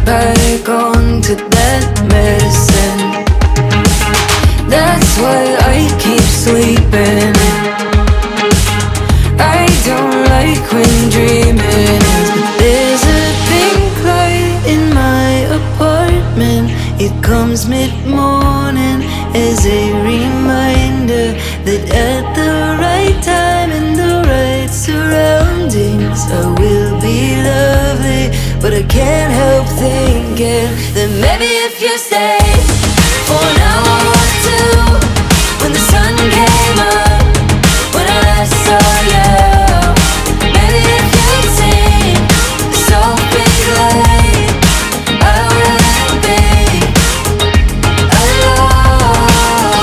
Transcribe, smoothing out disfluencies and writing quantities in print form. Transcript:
back onto that medicine. That's why I keep sleeping. I don't like when dreaming ends, but there's a pink light in my apartment. It comes mid-morning as a reminder that at the right time in the right surroundings I will be lovely. But I can't help thinking that maybe if you stay for an hour or two, when the sun came up, when I last saw you,